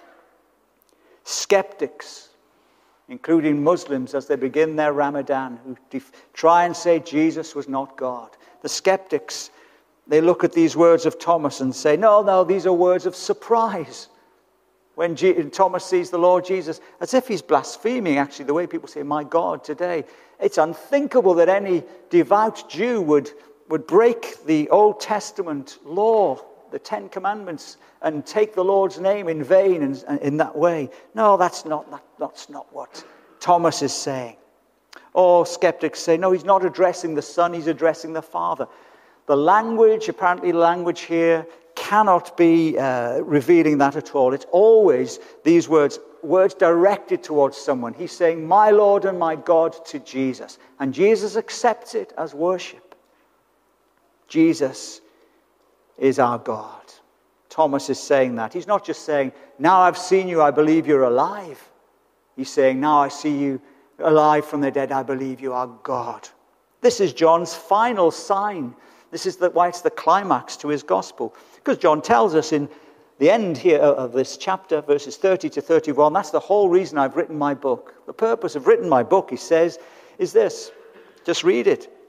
Skeptics, including Muslims as they begin their Ramadan, who try and say Jesus was not God. The skeptics, they look at these words of Thomas and say, no, these are words of surprise. When Thomas sees the Lord Jesus, as if he's blaspheming, actually, the way people say, my God, today. It's unthinkable that any devout Jew would break the Old Testament law, the Ten Commandments, and take the Lord's name in vain and in that way. No, that's not what Thomas is saying. Or skeptics say, no, he's not addressing the Son, he's addressing the Father. The language here cannot be revealing that at all. It's always these words directed towards someone. He's saying, my Lord and my God to Jesus. And Jesus accepts it as worship. Jesus is our God. Thomas is saying that. He's not just saying, now I've seen you, I believe you're alive. He's saying, now I see you alive from the dead, I believe you are God. This is John's final sign. This is why it's the climax to his gospel. Because John tells us in the end here of this chapter, verses 30 to 31, that's the whole reason I've written my book. The purpose of written my book, he says, is this. Just read it.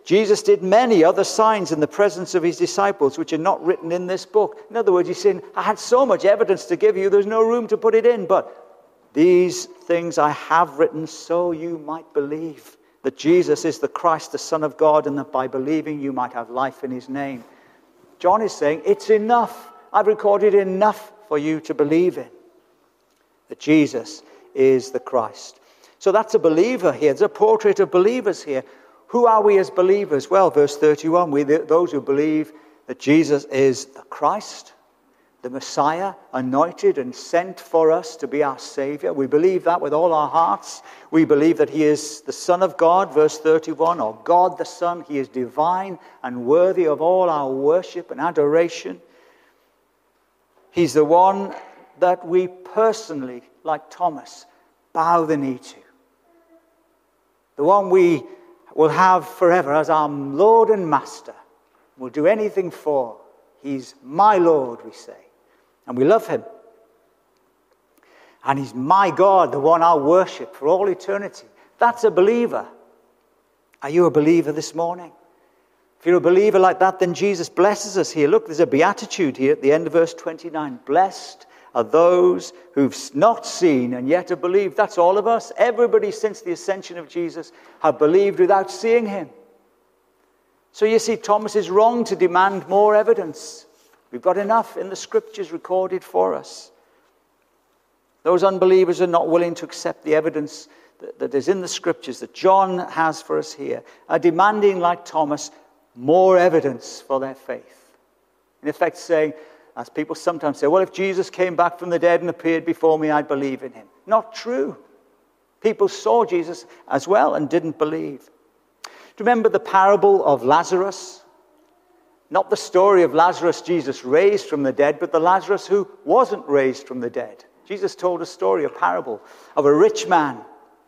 Jesus did many other signs in the presence of his disciples, which are not written in this book. In other words, he's saying, I had so much evidence to give you, there's no room to put it in. But these things I have written so you might believe that Jesus is the Christ, the Son of God, and that by believing you might have life in his name. John is saying, it's enough. I've recorded enough for you to believe in. That Jesus is the Christ. So that's a believer here. There's a portrait of believers here. Who are we as believers? Well, verse 31, those who believe that Jesus is the Christ, the Messiah, anointed and sent for us to be our Savior. We believe that with all our hearts. We believe that he is the Son of God, verse 31, or God the Son. He is divine and worthy of all our worship and adoration. He's the one that we personally, like Thomas, bow the knee to. The one we will have forever as our Lord and Master. We'll do anything for. He's my Lord, we say. And we love him. And he's my God, the one I'll worship for all eternity. That's a believer. Are you a believer this morning? If you're a believer like that, then Jesus blesses us here. Look, there's a beatitude here at the end of verse 29. Blessed are those who've not seen and yet have believed. That's all of us. Everybody since the ascension of Jesus have believed without seeing him. So you see, Thomas is wrong to demand more evidence. We've got enough in the scriptures recorded for us. Those unbelievers are not willing to accept the evidence that is in the scriptures that John has for us here, are demanding, like Thomas, more evidence for their faith. In effect saying, as people sometimes say, well, if Jesus came back from the dead and appeared before me, I'd believe in him. Not true. People saw Jesus as well and didn't believe. Do you remember the parable of Lazarus? Not the story of Lazarus Jesus raised from the dead, but the Lazarus who wasn't raised from the dead. Jesus told a story, a parable of a rich man.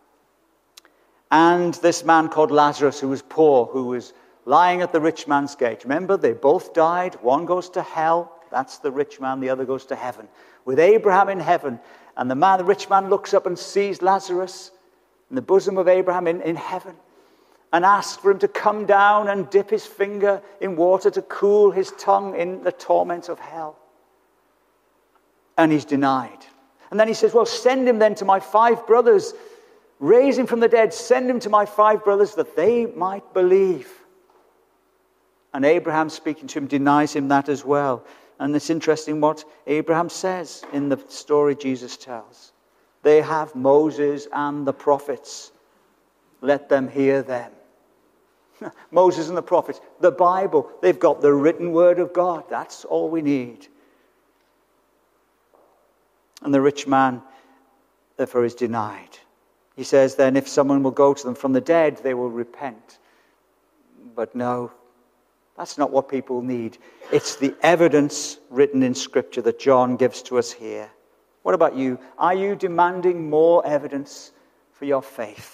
And this man called Lazarus, who was poor, who was lying at the rich man's gate. Remember, they both died. One goes to hell. That's the rich man. The other goes to heaven. With Abraham in heaven. And the rich man looks up and sees Lazarus in the bosom of Abraham in heaven. And asks for him to come down and dip his finger in water to cool his tongue in the torment of hell. And he's denied. And then he says, well, send him then to my 5 brothers. Raise him from the dead. Send him to my 5 brothers that they might believe. And Abraham, speaking to him, denies him that as well. And it's interesting what Abraham says in the story Jesus tells. They have Moses and the prophets. Let them hear them. Moses and the prophets, the Bible, they've got the written word of God. That's all we need. And the rich man, therefore, is denied. He says then, if someone will go to them from the dead, they will repent. But no, that's not what people need. It's the evidence written in Scripture that John gives to us here. What about you? Are you demanding more evidence for your faith?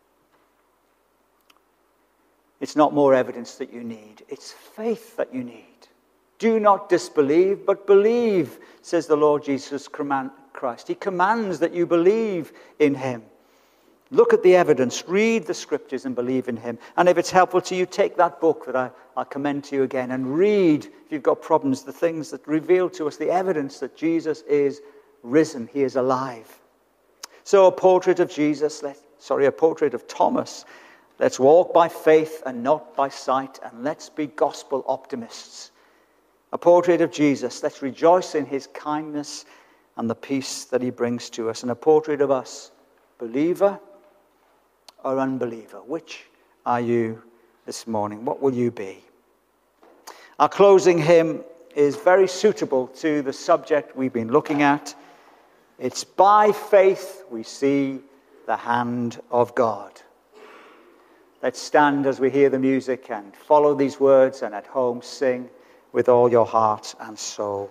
It's not more evidence that you need. It's faith that you need. Do not disbelieve, but believe, says the Lord Jesus Christ. He commands that you believe in him. Look at the evidence, read the scriptures and believe in him. And if it's helpful to you, take that book that I commend to you again and read, if you've got problems, the things that reveal to us the evidence that Jesus is risen. He is alive. So a portrait of Thomas. Let's walk by faith and not by sight, and let's be gospel optimists. A portrait of Jesus. Let's rejoice in his kindness and the peace that he brings to us. And a portrait of us, believer or unbeliever. Which are you this morning? What will you be? Our closing hymn is very suitable to the subject we've been looking at. It's by faith we see the hand of God. Let's stand as we hear the music and follow these words, and at home sing with all your heart and soul.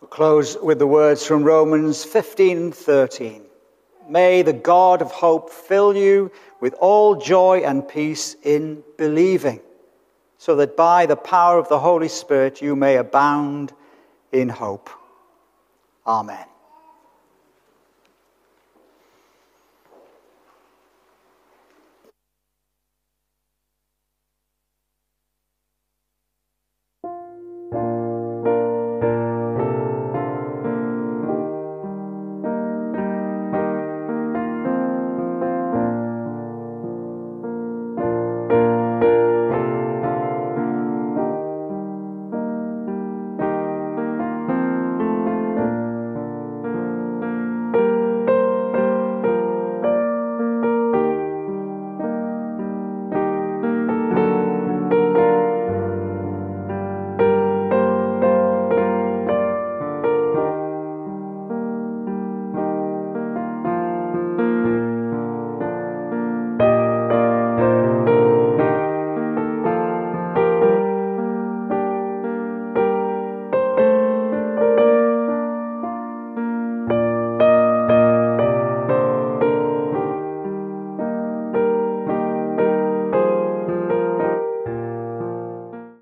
Close with the words from Romans 15:13. May the God of hope fill you with all joy and peace in believing, so that by the power of the Holy Spirit you may abound in hope. Amen.